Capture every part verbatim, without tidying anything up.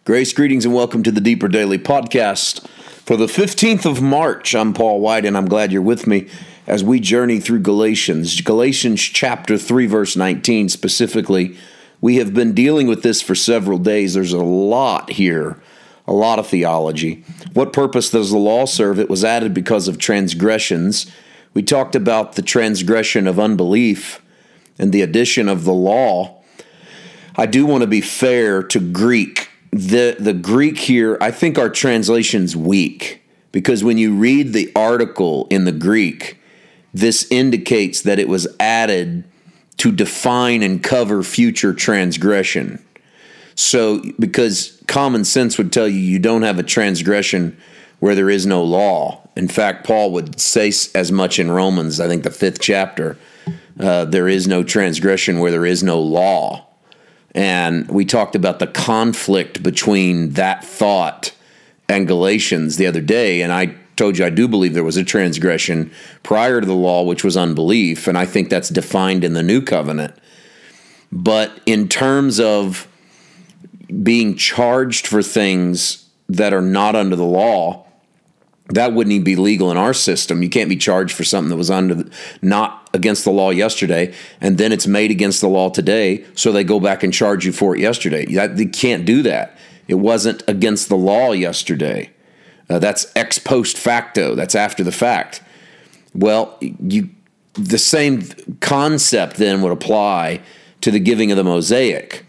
Grace, greetings, and welcome to the Deeper Daily Podcast. For the fifteenth of March, I'm Paul White, and I'm glad you're with me as we journey through Galatians. Galatians chapter three, verse nineteen specifically. We have been dealing with this for several days. There's a lot here, a lot of theology. What purpose does the law serve? It was added because of transgressions. We talked about the transgression of unbelief and the addition of the law. I do want to be fair to Greek. The the Greek here, I think our translation's weak, because when you read the article in the Greek, this indicates that it was added to define and cover future transgression. So, because common sense would tell you you don't have a transgression where there is no law. In fact, Paul would say as much in Romans, I think the fifth chapter, uh, there is no transgression where there is no law. And we talked about the conflict between that thought and Galatians the other day, and I told you I do believe there was a transgression prior to the law, which was unbelief, and I think that's defined in the New Covenant. But in terms of being charged for things that are not under the law, that wouldn't even be legal in our system. You can't be charged for something that was under the, not against the law yesterday, and then it's made against the law today, so they go back and charge you for it yesterday. They can't do that. It wasn't against the law yesterday. Uh, that's ex post facto. That's after the fact. Well, you the same concept then would apply to the giving of the Mosaic.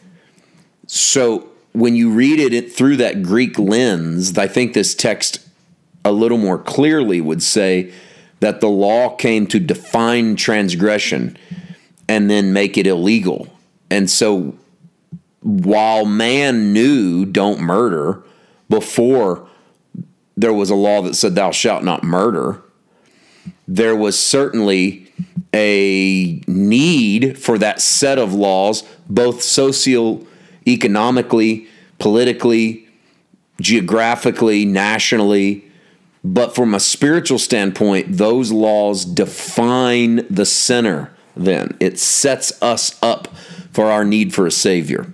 So when you read it through that Greek lens, I think this text a little more clearly would say that the law came to define transgression and then make it illegal. And so while man knew don't murder before there was a law that said thou shalt not murder, there was certainly a need for that set of laws, both socio-economically, politically, geographically, nationally. But from a spiritual standpoint, those laws define the sinner then. It sets us up for our need for a Savior.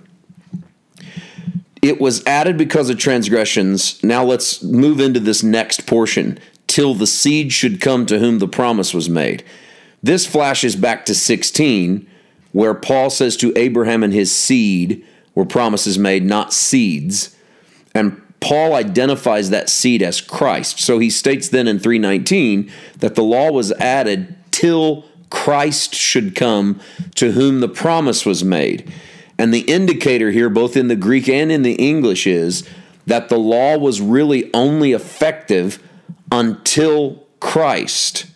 It was added because of transgressions. Now let's move into this next portion. Till the seed should come to whom the promise was made. This flashes back to sixteen, where Paul says to Abraham and his seed were promises made, not seeds. And Paul identifies that seed as Christ. So he states then in three nineteen that the law was added till Christ should come to whom the promise was made. And the indicator here, both in the Greek and in the English, is that the law was really only effective until Christ.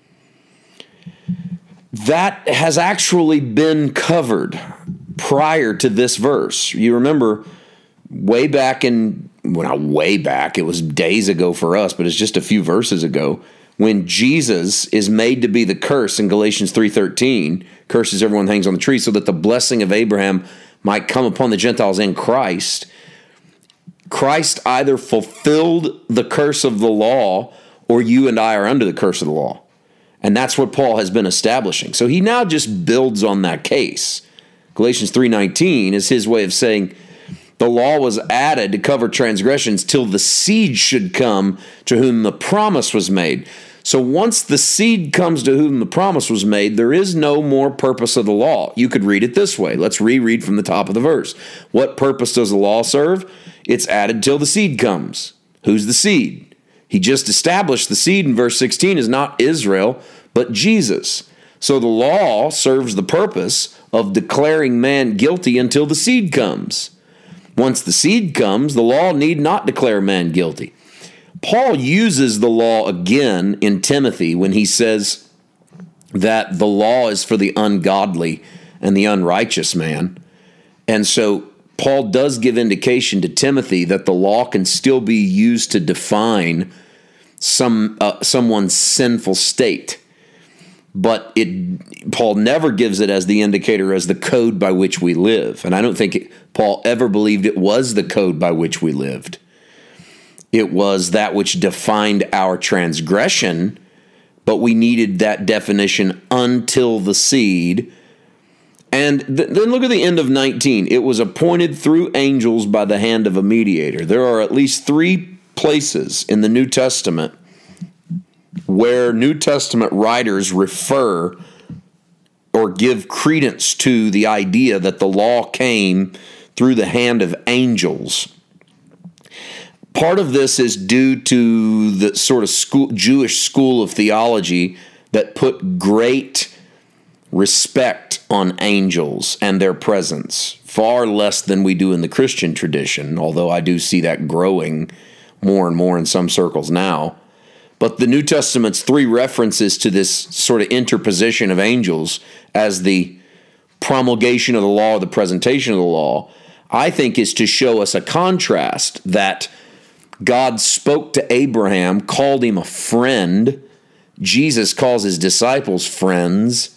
That has actually been covered prior to this verse. You remember way back in, well, not way back, it was days ago for us, but it's just a few verses ago, when Jesus is made to be the curse in Galatians three thirteen, curses everyone hangs on the tree, so that the blessing of Abraham might come upon the Gentiles in Christ. Christ either fulfilled the curse of the law, or you and I are under the curse of the law. And that's what Paul has been establishing. So he now just builds on that case. Galatians three nineteen is his way of saying the law was added to cover transgressions till the seed should come to whom the promise was made. So once the seed comes to whom the promise was made, there is no more purpose of the law. You could read it this way. Let's reread from the top of the verse. What purpose does the law serve? It's added till the seed comes. Who's the seed? He just established the seed in verse sixteen is not Israel, but Jesus. So the law serves the purpose of declaring man guilty until the seed comes. Once the seed comes, the law need not declare man guilty. Paul uses the law again in Timothy when he says that the law is for the ungodly and the unrighteous man. And so Paul does give indication to Timothy that the law can still be used to define some uh, someone's sinful state. But it, Paul never gives it as the indicator, as the code by which we live. And I don't think it, Paul ever believed it was the code by which we lived. It was that which defined our transgression, but we needed that definition until the seed. And th- then look at the end of nineteen. It was appointed through angels by the hand of a mediator. There are at least three places in the New Testament where New Testament writers refer or give credence to the idea that the law came through the hand of angels. Part of this is due to the sort of school, Jewish school of theology that put great respect on angels and their presence, far less than we do in the Christian tradition, although I do see that growing more and more in some circles now. But the New Testament's three references to this sort of interposition of angels as the promulgation of the law, or the presentation of the law, I think is to show us a contrast that God spoke to Abraham, called him a friend. Jesus calls his disciples friends.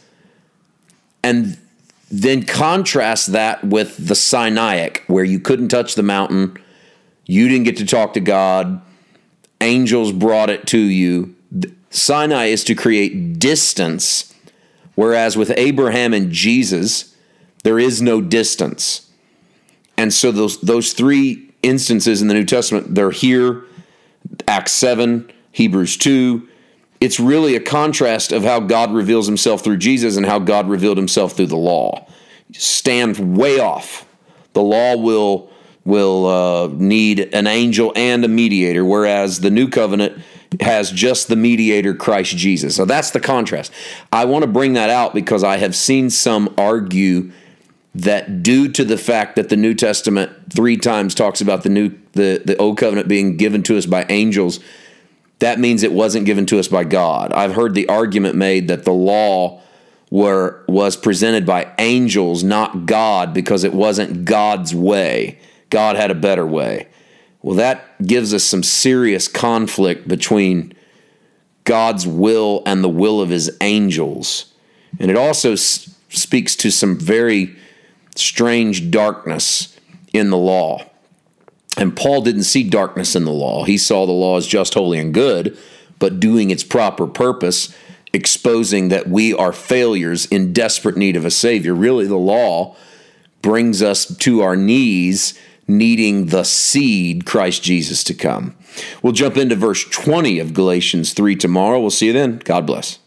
And then contrast that with the Sinaitic, where you couldn't touch the mountain, you didn't get to talk to God, angels brought it to you. Sinai is to create distance, whereas with Abraham and Jesus, there is no distance. And so those those three instances in the New Testament, they're here, Acts seven, Hebrews two. It's really a contrast of how God reveals himself through Jesus and how God revealed himself through the law. Stand way off. The law will, will uh, need an angel and a mediator, whereas the new covenant has just the mediator, Christ Jesus. So that's the contrast. I want to bring that out because I have seen some argue that due to the fact that the New Testament three times talks about the new the, the old covenant being given to us by angels, that means it wasn't given to us by God. I've heard the argument made that the law were was presented by angels, not God, because it wasn't God's way. God had a better way. Well, that gives us some serious conflict between God's will and the will of his angels. And it also s- speaks to some very strange darkness in the law. And Paul didn't see darkness in the law. He saw the law as just, holy, and good, but doing its proper purpose, exposing that we are failures in desperate need of a Savior. Really, the law brings us to our knees, needing the seed, Christ Jesus, to come. We'll jump into verse twenty of Galatians three tomorrow. We'll see you then. God bless.